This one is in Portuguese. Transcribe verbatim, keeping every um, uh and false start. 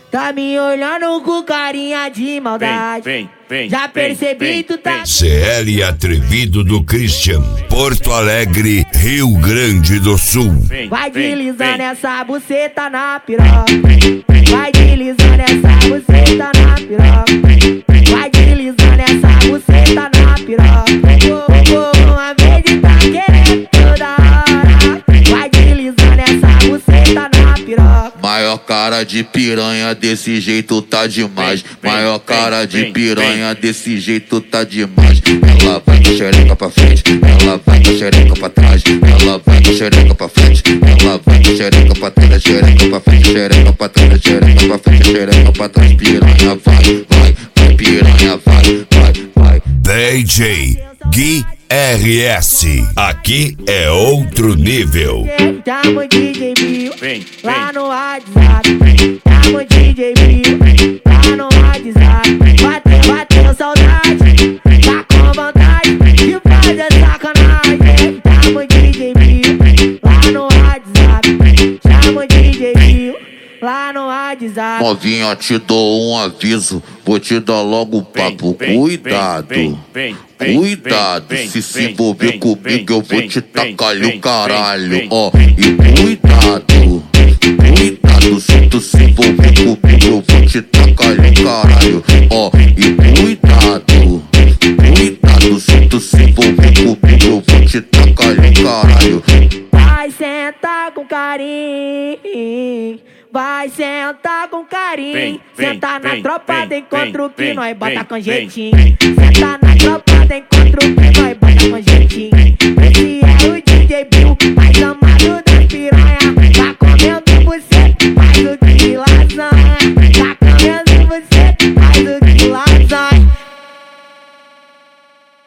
Tá me olhando com carinha de maldade. Vem, vem, vem, já percebi, vem, tu tá. C L Atrevido do Christian, Porto Alegre, Rio Grande do Sul. Vai deslizando essa buceta na piroca. Vai deslizando essa buceta na piroca. Vai deslizando essa buceta na piroca. Vou uma vez e tá querendo toda hora. Vai deslizando essa buceta na piroca. Maior cara de piranha, desse jeito tá demais. Maior cara de piranha, desse jeito tá demais. Ela vai com a xereca pra frente, ela vai com a xereca pra trás. Ela vai com a xereca pra frente, ela vai com a xereca pra trás. Xereca pra frente, xereca pra trás, xereca pra frente, xereca pra trás. Piranha vai, vai, vai, piranha vai, vai, vai. D J Gui R S, aqui é outro nível. Chama o D J Bill Vem, lá no WhatsApp. Chama o D J Bill lá no WhatsApp. Bateu, bateu saudade, tá com vontade de fazer sacanagem. Chama o D J Bill lá no WhatsApp. Chama o D J Bill lá no WhatsApp. Novinha, te dou um aviso, vou te dar logo o papo. Cuidado, cuidado, se se envolver comigo eu vou te tacar-lhe o caralho. Ó, e cuidado, cuidado, se tu se envolver comigo eu vou te tacar-lhe o caralho. Ó, e cuidado, cuidado, se tu se envolver comigo eu vou te tacar-lhe o caralho. Vai sentar com carinho, vai sentar com carinho. Senta na tropa de encontro que nós bota com jeitinho. Senta na tropa de encontro que nós bota com jeitinho. Esse é o D J Bill, mais amado da piranha. Tá comendo você mais do que lasanha. Tá comendo você mais do que